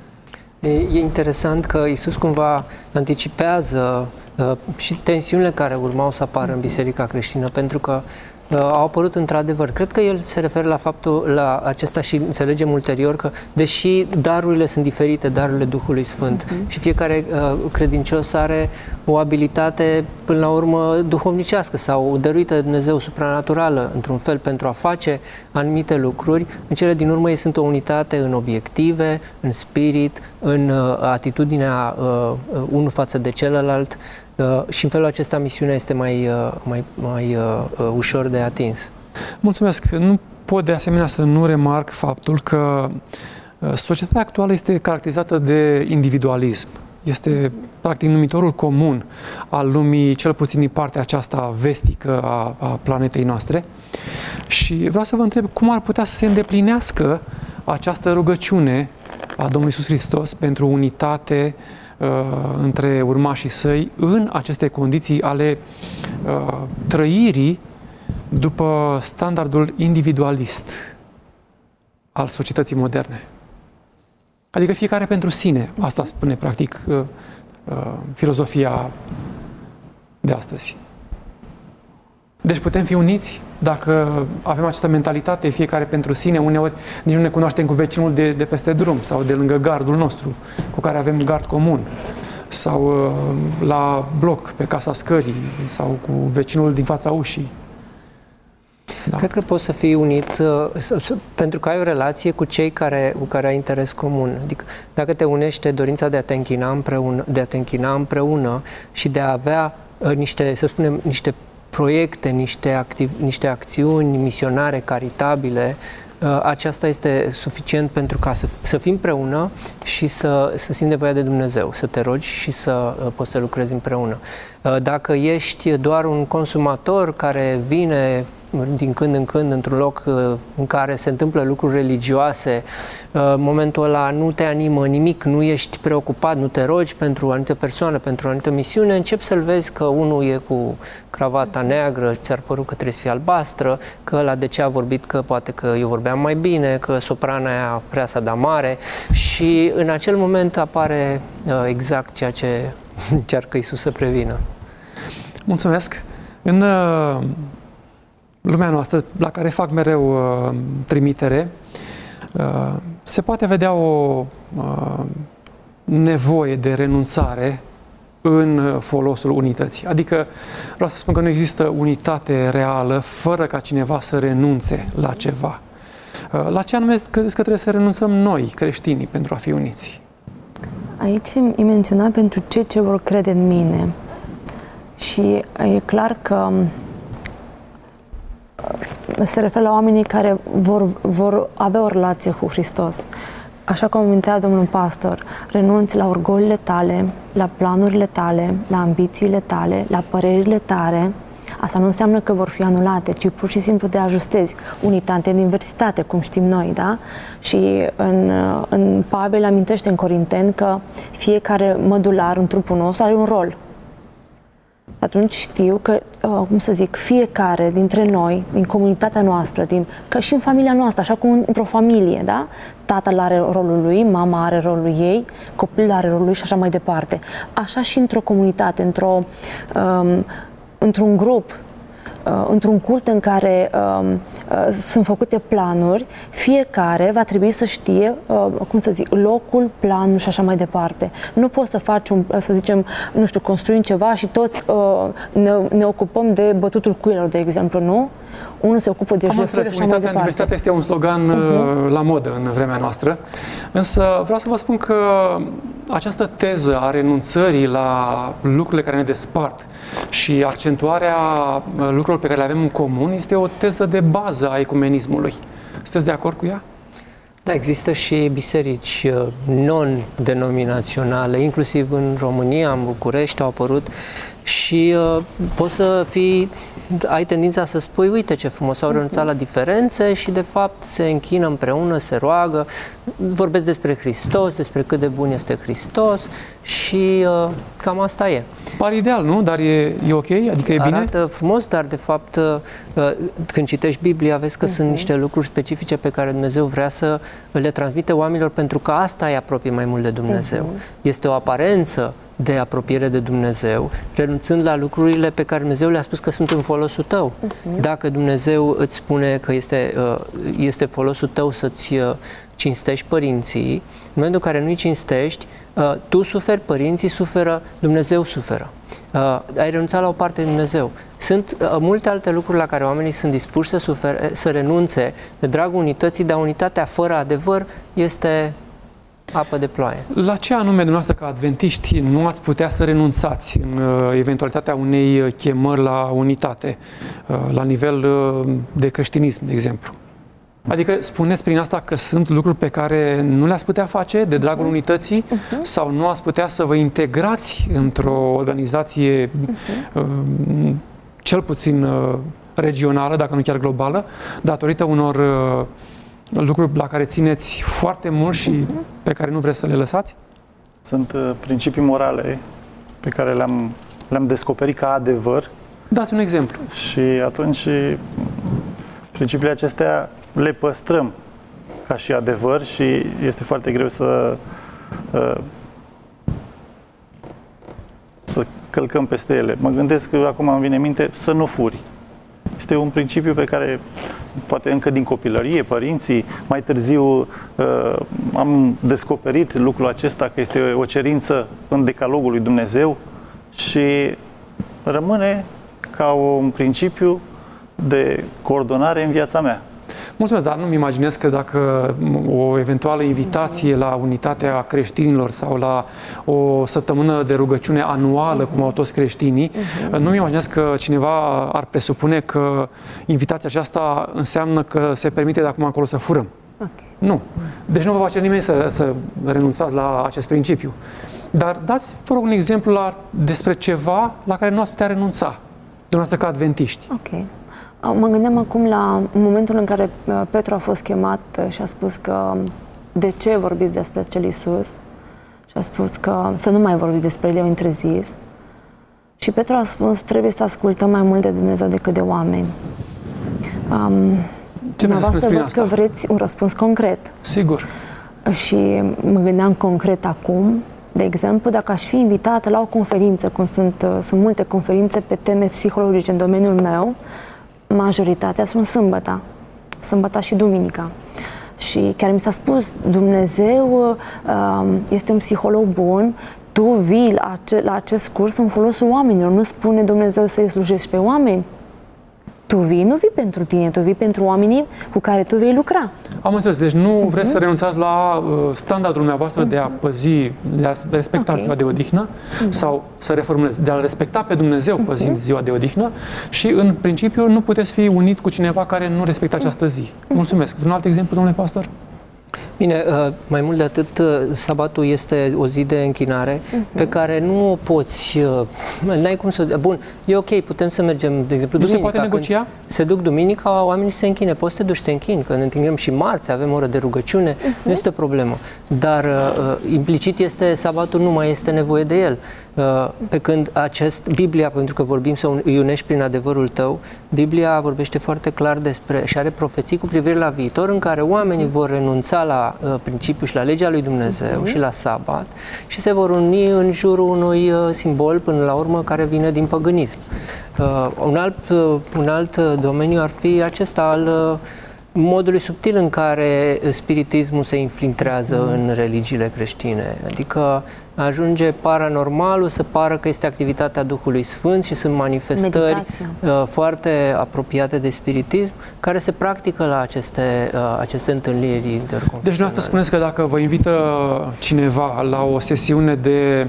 E interesant că Iisus cumva anticipează și tensiunile care urmau să apară în Biserica creștină, pentru că au apărut într-adevăr. Cred că el se referă la acesta și înțelegem ulterior că, deși darurile sunt diferite, darurile Duhului Sfânt, și fiecare credincios are o abilitate, până la urmă, duhovnicească sau dăruită de Dumnezeu, supranaturală, într-un fel, pentru a face anumite lucruri, în cele din urmă ei sunt o unitate în obiective, în spirit, în atitudinea unul față de celălalt, și în felul acesta misiunea este mai ușor de atins. Mulțumesc! Nu pot de asemenea să nu remarc faptul că societatea actuală este caracterizată de individualism. Este practic numitorul comun al lumii, cel puțin din partea aceasta vestică a planetei noastre. Și vreau să vă întreb cum ar putea să se îndeplinească această rugăciune a Domnului Iisus Hristos pentru unitate între urmașii săi în aceste condiții ale trăirii după standardul individualist al societății moderne. Adică fiecare pentru sine. Asta spune practic filozofia de astăzi. Deci putem fi uniți dacă avem această mentalitate, fiecare pentru sine. Uneori nici nu ne cunoaștem cu vecinul de peste drum sau de lângă gardul nostru, cu care avem gard comun, sau la bloc, pe casa scării, sau cu vecinul din fața ușii. Da. Cred că poți să fii unit pentru că ai o relație cu cei cu care ai interes comun. Adică dacă te unește dorința de a te închina împreună și de a avea niște proiecte, niște acțiuni misionare, caritabile, aceasta este suficient pentru ca să fim împreună și să simți nevoia de Dumnezeu, să te rogi și să poți să lucrezi împreună. Dacă ești doar un consumator care vine din când în când într-un loc în care se întâmplă lucruri religioase, în momentul ăla nu te animă nimic, nu ești preocupat, nu te rogi pentru o anumită persoană, pentru o anumită misiune, începi să-l vezi că unul e cu cravata neagră, ți-ar păru că trebuie să fie albastră, că ăla de ce a vorbit că poate că eu vorbeam mai bine, că soprana aia prea s-a dat mare, și în acel moment apare exact ceea ce încearcă Iisus să prevină. Mulțumesc! În lumea noastră, la care fac mereu trimitere, se poate vedea o nevoie de renunțare în folosul unității. Adică vreau să spun că nu există unitate reală fără ca cineva să renunțe la ceva. La ce anume credeți că trebuie să renunțăm noi, creștinii, pentru a fi uniți? Aici e menționat pentru cei ce vor crede în mine. Și e clar că se referă la oamenii care vor avea o relație cu Hristos. Așa cum amintea domnul pastor, renunți la orgolile tale, la planurile tale, la ambițiile tale, la părerile tale. Asta nu înseamnă că vor fi anulate, ci pur și simplu te ajustezi. Unitate în diversitate, cum știm noi, da? Și în Pavel amintește în Corinteni că fiecare mădular în trupul nostru are un rol. Atunci știu că, fiecare dintre noi, din comunitatea noastră, că și în familia noastră, așa cum într-o familie, da? Tatăl are rolul lui, mama are rolul ei, copilul are rolul lui și așa mai departe. Așa și într-o comunitate, într-un grup, într-un cult în care sunt făcute planuri, fiecare va trebui să știe, locul, planul și așa mai departe. Nu poți să faci, să zicem, nu știu, construim ceva și toți ne ocupăm de bătutul cuielor, de exemplu, nu? Unul se ocupă de jurături și așa mai departe. Unitatea în diversitate este un slogan la modă în vremea noastră, însă vreau să vă spun că această teză a renunțării la lucrurile care ne despart și accentuarea lucrurilor pe care le avem în comun este o teză de bază a ecumenismului. Sunteți de acord cu ea? Da, există și biserici non-denominaționale, inclusiv în România, în București au apărut și poți să ai tendința să spui, uite ce frumos, au renunțat la diferențe și de fapt se închină împreună, se roagă, vorbesc despre Hristos, despre cât de bun este Hristos și cam asta e. Pare ideal, nu? Dar e ok? Adică e bine? Arată frumos, dar de fapt când citești Biblia vezi că sunt niște lucruri specifice pe care Dumnezeu vrea să le transmite oamenilor pentru că asta îi apropie mai mult de Dumnezeu. Este o aparență de apropiere de Dumnezeu, renunțând la lucrurile pe care Dumnezeu le-a spus că sunt în folosul tău. Dacă Dumnezeu îți spune că este folosul tău să-ți cinstești părinții, în momentul în care nu-i cinstești, tu suferi, părinții suferă, Dumnezeu suferă. Ai renunțat la o parte de Dumnezeu. Sunt multe alte lucruri la care oamenii sunt dispuși să renunțe de dragul unității, dar unitatea fără adevăr este apă de ploaie. La ce anume dumneavoastră ca adventiști nu ați putea să renunțați în eventualitatea unei chemări la unitate, la nivel de creștinism, de exemplu? Adică spuneți prin asta că sunt lucruri pe care nu le-ați putea face de dragul unității sau nu ați putea să vă integrați într-o organizație cel puțin regională, dacă nu chiar globală, datorită unor lucruri la care țineți foarte mult și pe care nu vreți să le lăsați? Sunt principii morale pe care le-am descoperit ca adevăr. Dați un exemplu. Și atunci principiile acestea le păstrăm ca și adevăr și este foarte greu să călcăm peste ele. Mă gândesc că acum îmi vine în minte să nu furi. Este un principiu pe care poate încă din copilărie, părinții, mai târziu am descoperit lucrul acesta, că este o cerință în decalogul lui Dumnezeu și rămâne ca un principiu de coordonare în viața mea. Mulțumesc, dar nu-mi imaginez că dacă o eventuală invitație la unitatea creștinilor sau la o săptămână de rugăciune anuală, cum au toți creștinii, nu-mi imaginez că cineva ar presupune că invitația aceasta înseamnă că se permite de acum încolo să furăm. Okay. Nu. Deci nu vă face nimeni să renunțați la acest principiu. Dar dați, vă rog, un exemplu despre ceva la care nu ați putea renunța, dumneavoastră ca adventiști. Ok. Mă gândeam acum la momentul în care Petru a fost chemat și a spus că de ce vorbiți despre acel Iisus? Și a spus că să nu mai vorbiți despre el, eu interzis. Și Petru a spus, trebuie să ascultăm mai mult de Dumnezeu decât de oameni. Ce vreți să spuneți prin asta? Că vreți un răspuns concret. Sigur. Și mă gândeam concret acum, de exemplu, dacă aș fi invitată la o conferință, cum sunt multe conferințe pe teme psihologice în domeniul meu, majoritatea sunt sâmbăta și duminica. Și chiar mi s-a spus, Dumnezeu este un psiholog bun, tu vii la acest curs în folosul oamenilor, nu spune Dumnezeu să-i slujești pe oameni. Tu vii, nu vii pentru tine, tu vii pentru oamenii cu care tu vei lucra. Am înțeles, deci nu vreți să renunțați la standardul dumneavoastră de a păzi, de a respecta ziua de odihnă sau să reformulez, de a respecta pe Dumnezeu păzind ziua de odihnă și în principiu nu puteți fi unit cu cineva care nu respectă această zi. Mulțumesc. Vreun alt exemplu, domnule pastor? Bine, mai mult de atât, sabatul este o zi de închinare pe care nu o poți, n-ai cum să... Bun, e ok, putem să mergem, de exemplu, nu duminica. Se poate negocia? Se duc duminica, oamenii se închine. Poți să te duci să te închini, că ne întâlnim și marți, avem oră de rugăciune, nu este o problemă. Dar implicit este sabatul, nu mai este nevoie de el. Pe când Biblia, pentru că vorbim să îi unești prin adevărul tău, Biblia vorbește foarte clar despre și are profeții cu privire la viitor în care oamenii vor renunța la principiul și la legea lui Dumnezeu și la sabat și se vor uni în jurul unui simbol până la urmă care vine din păgânism. Un alt domeniu ar fi acesta al modului subtil în care spiritismul se infiltrează în religiile creștine. Adică ajunge paranormalul să pară că este activitatea Duhului Sfânt și sunt manifestări foarte apropiate de spiritism care se practică la aceste întâlniri interconfesionale. Deci dumneavoastră spuneți că dacă vă invită cineva la o sesiune de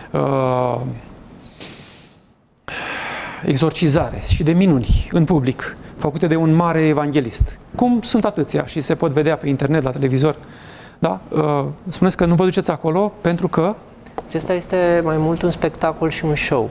exorcizare și de minuni în public, făcute de un mare evanghelist, cum sunt atâția și se pot vedea pe internet, la televizor, da? Spuneți că nu vă duceți acolo pentru că... Acesta este mai mult un spectacol și un show.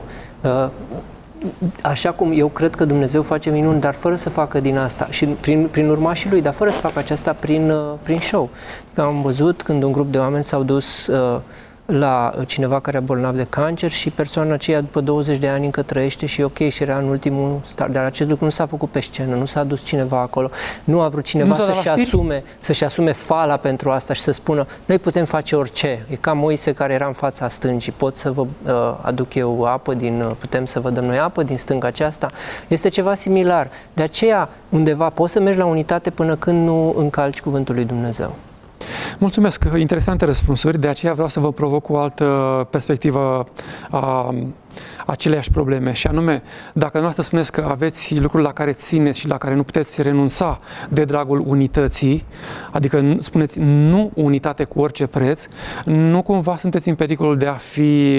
Așa cum eu cred că Dumnezeu face minuni, dar fără să facă din asta, și prin urmașii lui, dar fără să facă aceasta prin show. Am văzut când un grup de oameni s-au dus la cineva care e bolnav de cancer și persoana aceea după 20 de ani încă trăiește și ok, și era în ultimul start, dar acest lucru nu s-a făcut pe scenă, nu s-a dus cineva acolo, nu a vrut cineva să-și asume fala pentru asta și să spună noi putem face orice, e ca Moise care era în fața stâncii, pot să vă aduc eu apă putem să vă dăm noi apă din stânga aceasta, este ceva similar, de aceea undeva poți să mergi la unitate până când nu încalci cuvântul lui Dumnezeu. Mulțumesc, interesante răspunsuri, de aceea vreau să vă provoc o altă perspectivă a aceleiași probleme și anume, dacă noastră spuneți că aveți lucruri la care țineți și la care nu puteți renunța de dragul unității, adică spuneți nu unitate cu orice preț, nu cumva sunteți în pericolul de a fi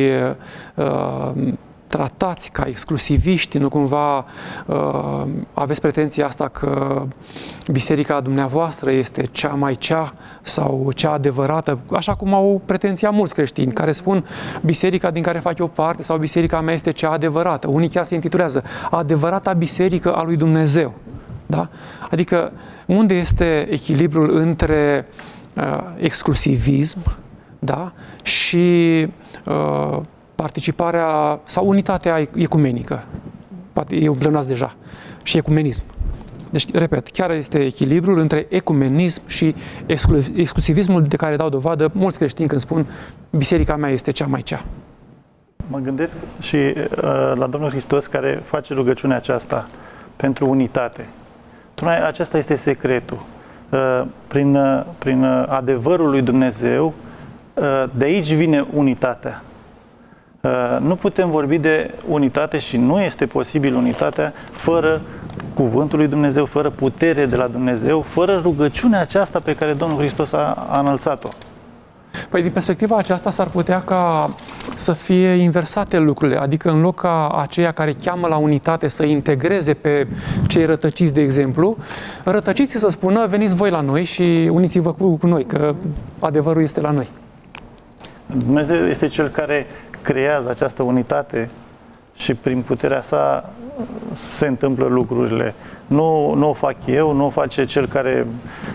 tratați ca exclusiviști, nu cumva aveți pretenția asta că biserica dumneavoastră este cea sau cea adevărată, așa cum au pretenția mulți creștini care spun biserica din care fac eu parte sau biserica mea este cea adevărată. Unii chiar se intitulează adevărata biserică a lui Dumnezeu. Da? Adică unde este echilibrul între exclusivism, da? Și participarea sau unitatea ecumenică. Poate eu împlănați deja. Și ecumenism. Deci, repet, chiar este echilibrul între ecumenism și exclusivismul de care dau dovadă mulți creștini când spun biserica mea este cea mai cea. Mă gândesc și la Domnul Hristos care face rugăciunea aceasta pentru unitate. Acesta este secretul. Prin adevărul lui Dumnezeu, de aici vine unitatea. Nu putem vorbi de unitate și nu este posibil unitatea fără cuvântul lui Dumnezeu, fără putere de la Dumnezeu, fără rugăciunea aceasta pe care Domnul Hristos a înălțat-o. Păi din perspectiva aceasta s-ar putea ca să fie inversate lucrurile, adică în loc ca aceia care cheamă la unitate să integreze pe cei rătăciți, de exemplu, rătăciții să spună veniți voi la noi și uniți-vă cu noi, că adevărul este la noi. Dumnezeu este Cel care creează această unitate și prin puterea sa se întâmplă lucrurile. Nu o fac eu, nu o face cel care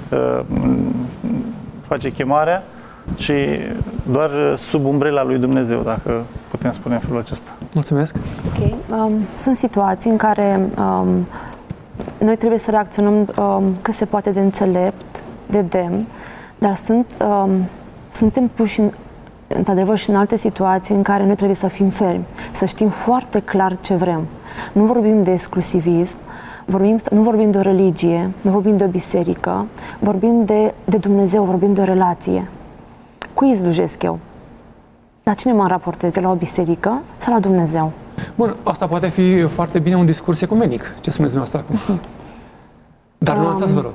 face chemarea, ci doar sub umbrela lui Dumnezeu, dacă putem spune în felul acesta. Mulțumesc! Ok. Sunt situații în care noi trebuie să reacționăm cât se poate de înțelept, de demn, dar suntem puși într-adevăr și în alte situații în care noi trebuie să fim fermi, să știm foarte clar ce vrem. Nu vorbim de exclusivism, nu vorbim de o religie, nu vorbim de o biserică, vorbim de Dumnezeu, vorbim de o relație. Cui slujesc eu? La cine mă raportez? La o biserică sau la Dumnezeu? Bun, asta poate fi foarte bine un discurs ecumenic. Ce spuneți dumneavoastră acum? Dar nuanțați, vă rog.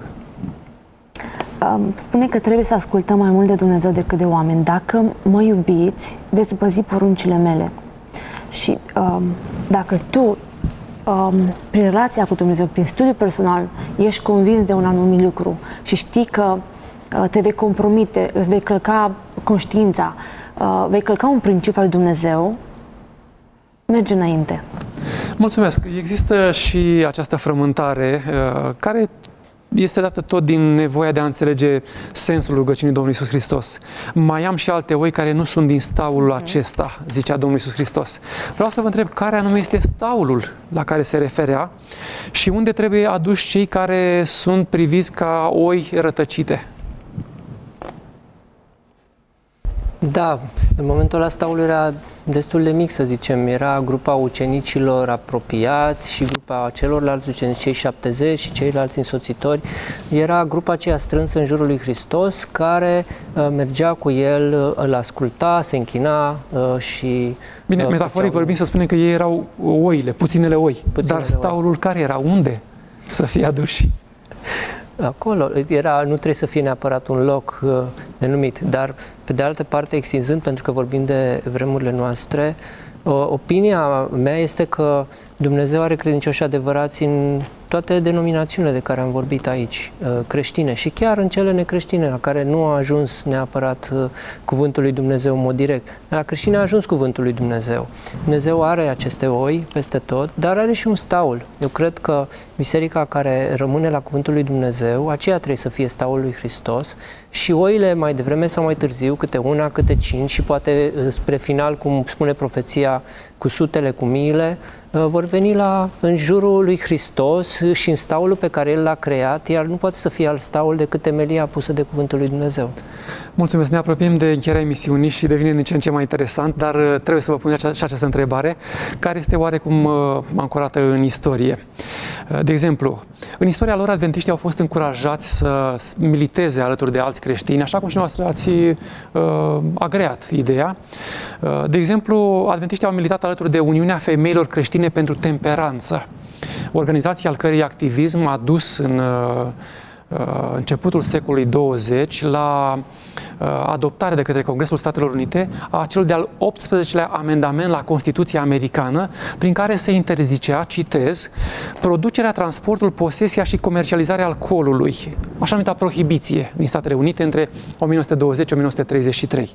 Spune că trebuie să ascultăm mai mult de Dumnezeu decât de oameni. Dacă mă iubiți, veți păzi poruncile mele. Și dacă tu, prin relația cu Dumnezeu, prin studiu personal, ești convins de un anumit lucru și știi că te vei compromite, îți vei călca conștiința, vei călca un principiu al lui Dumnezeu, merge înainte. Mulțumesc! Există și această frământare care este dată tot din nevoia de a înțelege sensul rugăciunii Domnului Iisus Hristos. Mai am și alte oi care nu sunt din staulul acesta, zicea Domnul Iisus Hristos. Vreau să vă întreb care anume este staulul la care se referea și unde trebuie aduși cei care sunt priviți ca oi rătăcite. Da, în momentul ăla staulul era destul de mic, să zicem. Era grupa ucenicilor apropiați și grupa celorlalți ucenici, cei 70 și ceilalți însoțitori. Era grupa aceea strânsă în jurul lui Hristos, care mergea cu el, îl asculta, se închina și... Bine, metaforic vorbim, să spunem că ei erau oile, puținele oi. Dar staulul care era? Unde să fie aduși? Acolo era, nu trebuie să fie neapărat un loc denumit, dar pe de altă parte, extinzând, pentru că vorbim de vremurile noastre, opinia mea este că Dumnezeu are credincioși adevărați în toate denominațiunile de care am vorbit aici, creștine și chiar în cele necreștine, la care nu a ajuns neapărat cuvântul lui Dumnezeu în mod direct. La creștine a ajuns cuvântul lui Dumnezeu. Dumnezeu are aceste oi peste tot, dar are și un staul. Eu cred că biserica care rămâne la cuvântul lui Dumnezeu, aceea trebuie să fie staul lui Hristos și oile mai devreme sau mai târziu, câte una, câte 5 și poate spre final, cum spune profeția, cu sutele, cu miile, vor veni în jurul lui Hristos și în staulul pe care El l-a creat, iar nu poate să fie alt staul decât temelia pusă de cuvântul lui Dumnezeu. Mulțumesc! Ne apropiem de încheierea emisiunii și devine din ce în ce mai interesant, dar trebuie să vă pun și această întrebare, care este oarecum ancorată în istorie. De exemplu, în istoria lor, adventiștii au fost încurajați să militeze alături de alți creștini, așa cum și noastră ați agreat ideea. De exemplu, adventiștii au militat alături de Uniunea Femeilor Creștine pentru Temperanță, organizație al cărei activism a dus în începutul secolului 20 la adoptarea de către Congresul Statelor Unite a celui de-al 18-lea amendament la Constituția Americană, prin care se interzicea, citez, producerea, transportul, posesia și comercializarea alcoolului, așa numită prohibiție din Statele Unite între 1920-1933.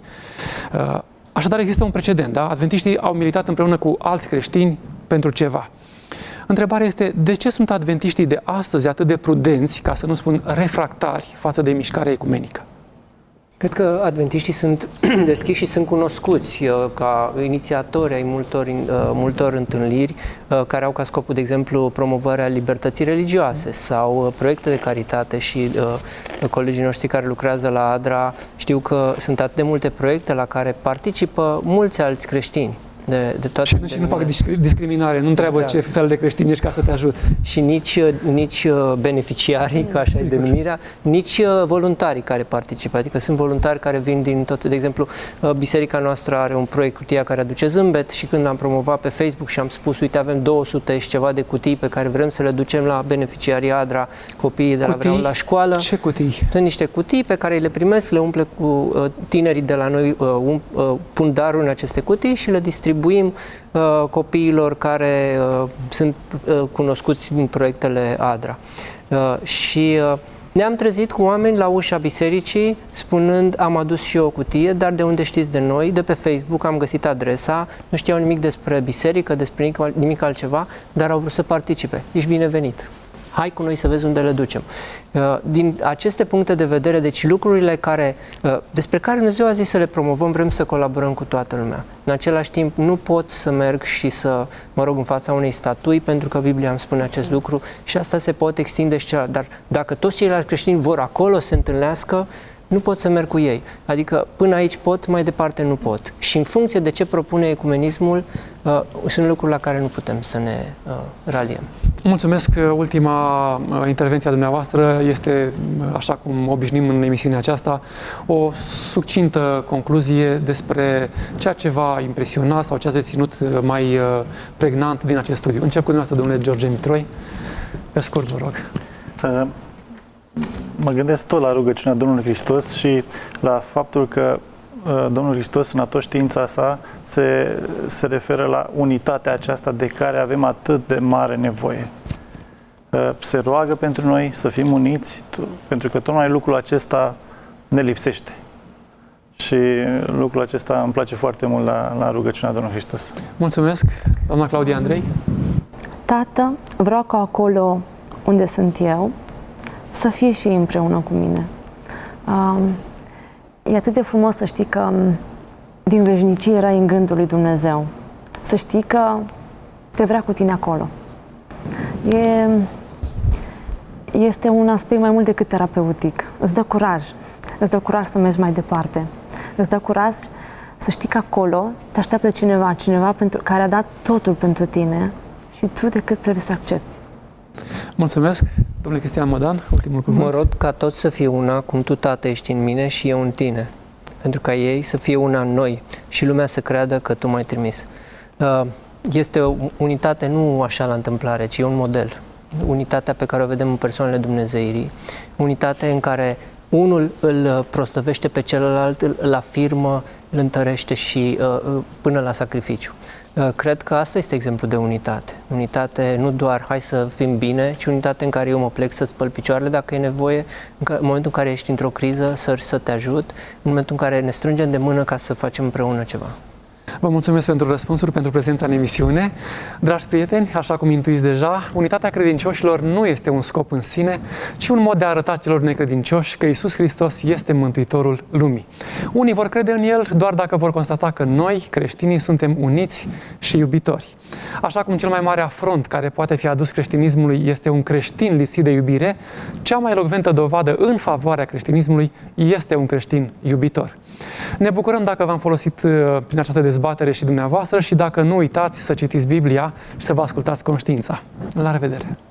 Așadar există un precedent, da? Adventiștii au militat împreună cu alți creștini pentru ceva. Întrebarea este, de ce sunt adventiștii de astăzi atât de prudenți, ca să nu spun refractari, față de mișcarea ecumenică? Cred că adventiștii sunt deschiși și sunt cunoscuți ca inițiatori ai multor întâlniri care au ca scopul, de exemplu, promovarea libertății religioase sau proiecte de caritate și colegii noștri care lucrează la ADRA știu că sunt atât de multe proiecte la care participă mulți alți creștini. De toate și nu fac discriminare, nu întreabă ce fel de creștin ești ca să te ajut. Și nici beneficiarii, ca așa e denumirea, nici voluntarii care participă. Adică sunt voluntari care vin din tot. De exemplu, biserica noastră are un proiect cutia care aduce zâmbet și când am promovat pe Facebook și am spus, uite, avem 200 și ceva de cutii pe care vrem să le ducem la beneficiarii ADRA, copiii de la vreau la școală. Ce cutii? Sunt niște cutii pe care le primesc, le umple cu tinerii de la noi, pun daruri în aceste cutii și le distribuim copiilor care sunt cunoscuți din proiectele ADRA. Și ne-am trezit cu oameni la ușa bisericii spunând, am adus și eu o cutie, dar de unde știți de noi? De pe Facebook am găsit adresa, nu știau nimic despre biserică, despre nimic altceva, dar au vrut să participe. Ești binevenit! Hai cu noi să vezi unde le ducem. Din aceste puncte de vedere, deci lucrurile despre care Dumnezeu a zis să le promovăm, vrem să colaborăm cu toată lumea. În același timp, nu pot să merg și să mă rog în fața unei statui, pentru că Biblia îmi spune acest lucru și asta se poate extinde și celălalt. Dar dacă toți ceilalți creștini vor acolo să se întâlnească, nu pot să merg cu ei. Adică până aici pot, mai departe nu pot. Și în funcție de ce propune ecumenismul, sunt lucruri la care nu putem să ne raliem. Mulțumesc. Ultima intervenție a dumneavoastră este, așa cum obișnim în emisiunea aceasta, o succintă concluzie despre ceea ce v-a impresionat sau ce ați reținut mai pregnant din acest studiu. Încep cu dumneavoastră, domnule George Mitroi. Pe scurt, vă rog. Mă gândesc tot la rugăciunea Domnului Hristos și la faptul că Domnul Hristos, în toată știința sa, se referă la unitatea aceasta de care avem atât de mare nevoie. Se roagă pentru noi să fim uniți, pentru că tocmai lucrul acesta ne lipsește. Și lucrul acesta îmi place foarte mult la rugăciunea Domnului Hristos. Mulțumesc, doamna Claudia Andrei. Tată, vreau ca acolo unde sunt eu să fie și ei împreună cu mine. E atât de frumos să știi că din veșnicie erai în gândul lui Dumnezeu. Să știi că te vrea cu tine acolo. Este un aspect mai mult decât terapeutic. Îți dă curaj. Îți dă curaj să mergi mai departe. Îți dă curaj să știi că acolo te așteaptă cineva care a dat totul pentru tine și tu decât trebuie să accepti. Mulțumesc, domnule Cristian Mădan, ultimul cuvânt. Mă rog ca toți să fie una, cum tu, Tată, ești în mine și eu în tine. Pentru ca ei să fie una în noi și lumea să creadă că tu m-ai trimis. Este o unitate nu așa la întâmplare, ci e un model. Unitatea pe care o vedem în persoanele Dumnezeirii. Unitate în care unul îl proslăvește pe celălalt, îl afirmă, îl întărește și până la sacrificiu. Cred că asta este exemplu de unitate. Unitate nu doar hai să fim bine, ci unitate în care eu mă plec să spăl picioarele dacă e nevoie, în momentul în care ești într-o criză să te ajut, în momentul în care ne strângem de mână ca să facem împreună ceva. Vă mulțumesc pentru răspunsuri, pentru prezența în emisiune. Dragi prieteni, așa cum intuiți deja, unitatea credincioșilor nu este un scop în sine, ci un mod de a arăta celor necredincioși că Iisus Hristos este Mântuitorul lumii. Unii vor crede în El doar dacă vor constata că noi, creștinii, suntem uniți și iubitori. Așa cum cel mai mare afront care poate fi adus creștinismului este un creștin lipsit de iubire, cea mai elocventă dovadă în favoarea creștinismului este un creștin iubitor. Ne bucurăm dacă v-am folosit prin această dezbatere și dumneavoastră și dacă nu uitați să citiți Biblia și să vă ascultați conștiința. La revedere!